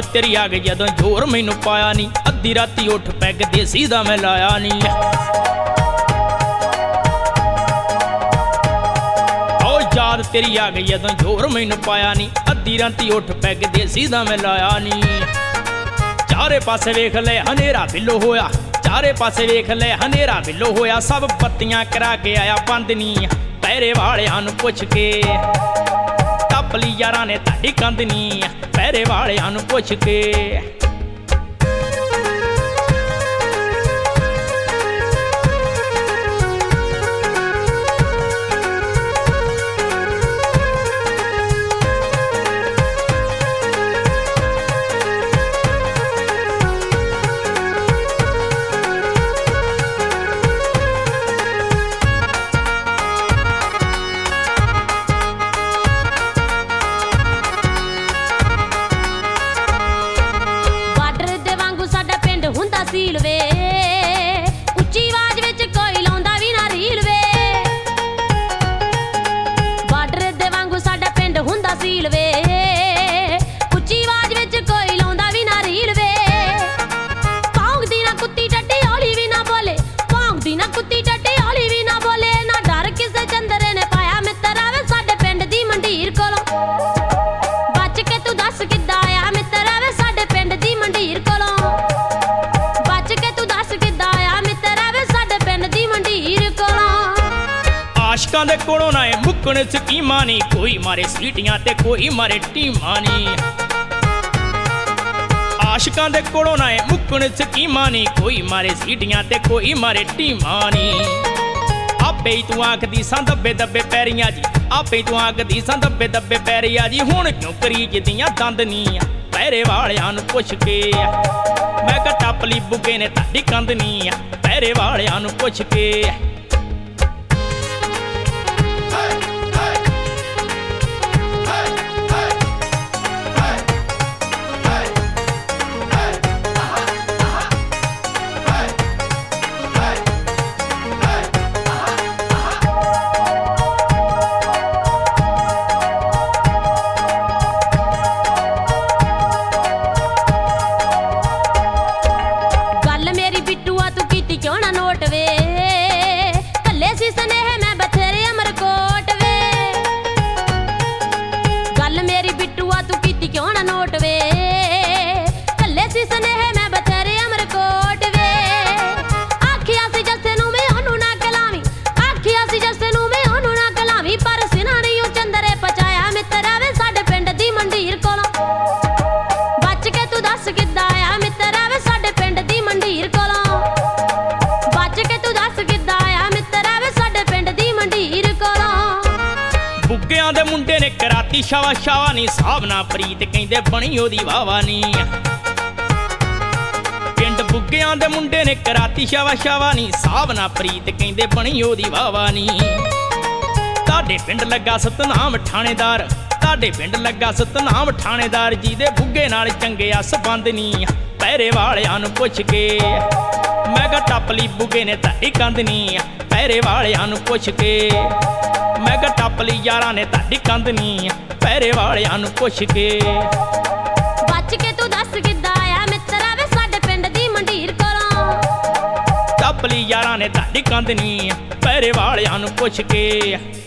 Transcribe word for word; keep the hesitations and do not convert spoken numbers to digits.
तेरी आ गई जदों जोर मैनू पाया नी, अद्धी राती उठ पैग देसी दा मैं लाया नी। ओ याद तेरी आ गई जदों जोर मैनू पाया नी, अद्धी राती उठ पैग देसी दा मैं लाया नी। चारे पासे वेख ले हनेरा बिलो होया, चारे पासे वेख ले हनेरा बिलो होया, सब बत्तियां करा के आया बंद नी, पैरे वालियां नू पुछ के टप ली यारां ने ताड़ी कंध नी, पैरे वालियां नू पुछ के। सील वे उच्ची आवाज विच कोई लाउंदा भी ना रील वे, बार्डर दे वांगू साडा पिंड हुंदा सील वे, उच्ची आवाज विच कोई लाउंदा भी ना रील वे। भौंकदी ना कुत्ती टट्टी हौली भी ना बोले, भौंकदी ना कुत्ती टट्टी हौली भी ना बोले, ना डर किसे चंदरे ने पाया मित्र आवे साडे पिंड दी मंडीर कोलों। बच के तू दस किद्दां आया मित्र आवे साडे पिंड दी मंडीर कोलों। आशकां दे कोलों ना मुक्कण स्कीमां नी, कोई मारे सीटियां ते कोई मारे टीमां नी। आशकां दे कोलों ना मुक्कण स्कीमां नी, कोई मारे सीटियां ते कोई मारे टीमां नी। आपे ही तू आखदी सां दब्बे दब्बे पैरियां जी, आपे तू आखदी सां दब्बे दब्बे पैरियां जी, हुण क्यों करी जदियां दंद नी, पैरे वालियां नू पुछ के। मैं कहा टप ली बुगे ने ताड़ी कंध नी, पैरे वालियां नू पुछ के। बुग्गियां दे मुंडे ने कराती शावा शावा नी, साहब ना प्रीत कहंदे बनी ओदी वावा नी। पिंड बुग्गियां दे मुंडे ने कराती शावा शावा नी, साहब ना प्रीत कहंदे बनी ओदी वावा नी। ताडे पिंड लगा सतनाम ठाणेदार, ताडे पिंड लगा सतनाम ठाणेदार जी दे बुग्गे नाल चंगे आ संबंध नी, पैरे वालियां नू पुछ के। मैं कहा टप ली बुगे ने ताड़ी कंध नी, पैरे वालियां नू पुछ के। मैं कहा टप ली यारां ने ताड़ी कंध नी, पैरे वालियां नू पुछ के। बच के तू दस किद्दां आया मित्र आवे साडे पिंड दी मंडीर कोलों। टप ली यारां ने ताड़ी कंध नी, पैरे वालियां नू पुछ के।